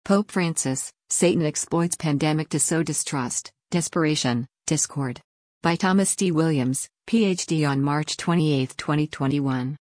Pope Francis, Satan exploits pandemic to sow distrust, desperation, discord. By Thomas D. Williams, Ph.D. on March 28, 2021.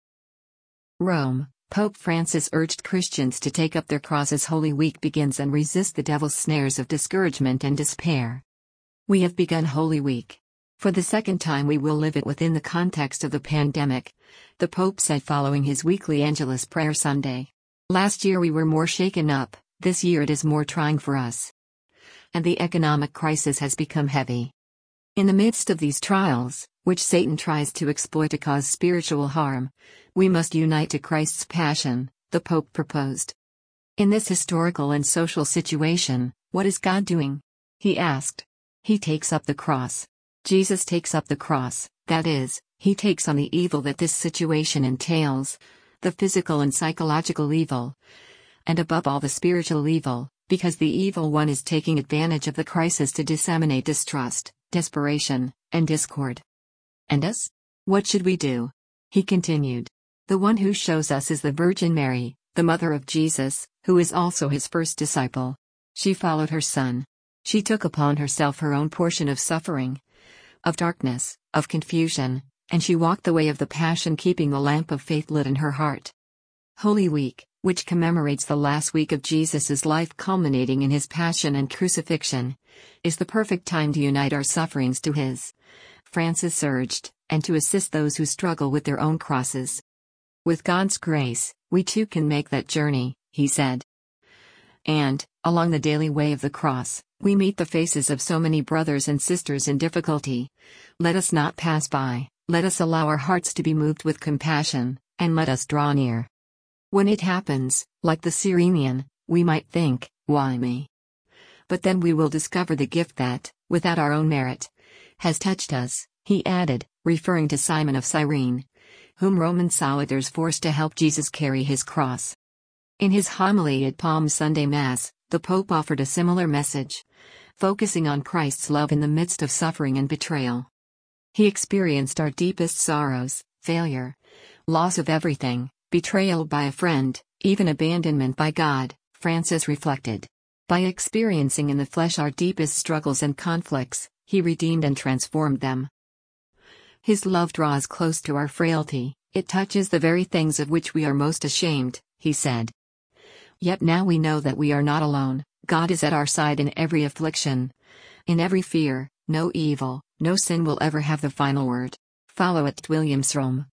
Rome, Pope Francis urged Christians to take up their cross as Holy Week begins and resist the devil's snares of discouragement and despair. We have begun Holy Week. For the second time we will live it within the context of the pandemic, the Pope said following his weekly Angelus Prayer Sunday. Last year we were more shaken up, this year it is more trying for us. And the economic crisis has become heavy. In the midst of these trials, which Satan tries to exploit to cause spiritual harm, we must unite to Christ's passion, the Pope proposed. In this historical and social situation, what is God doing? He asked. He takes up the cross. Jesus takes up the cross, that is, he takes on the evil that this situation entails, the physical and psychological evil, and above all the spiritual evil, because the evil one is taking advantage of the crisis to disseminate distrust, desperation, and discord. And us? What should we do? He continued. The one who shows us is the Virgin Mary, the mother of Jesus, who is also his first disciple. She followed her son. She took upon herself her own portion of suffering, of darkness, of confusion, and she walked the way of the Passion, keeping the lamp of faith lit in her heart. Holy Week, which commemorates the last week of Jesus' life culminating in his Passion and Crucifixion, is the perfect time to unite our sufferings to his, Francis urged, and to assist those who struggle with their own crosses. With God's grace, we too can make that journey, he said. And, along the daily way of the cross, we meet the faces of so many brothers and sisters in difficulty. Let us not pass by, let us allow our hearts to be moved with compassion, and let us draw near. When it happens, like the Cyrenian, we might think, why me? But then we will discover the gift that, without our own merit, has touched us, he added, referring to Simon of Cyrene, whom Roman soldiers forced to help Jesus carry his cross. In his homily at Palm Sunday Mass, the Pope offered a similar message, focusing on Christ's love in the midst of suffering and betrayal. He experienced our deepest sorrows, failure, loss of everything, betrayal by a friend, even abandonment by God, Francis reflected. By experiencing in the flesh our deepest struggles and conflicts, he redeemed and transformed them. His love draws close to our frailty, it touches the very things of which we are most ashamed, he said. Yet now we know that we are not alone, God is at our side in every affliction. In every fear, no evil, no sin will ever have the final word. Follow at Williams Rome.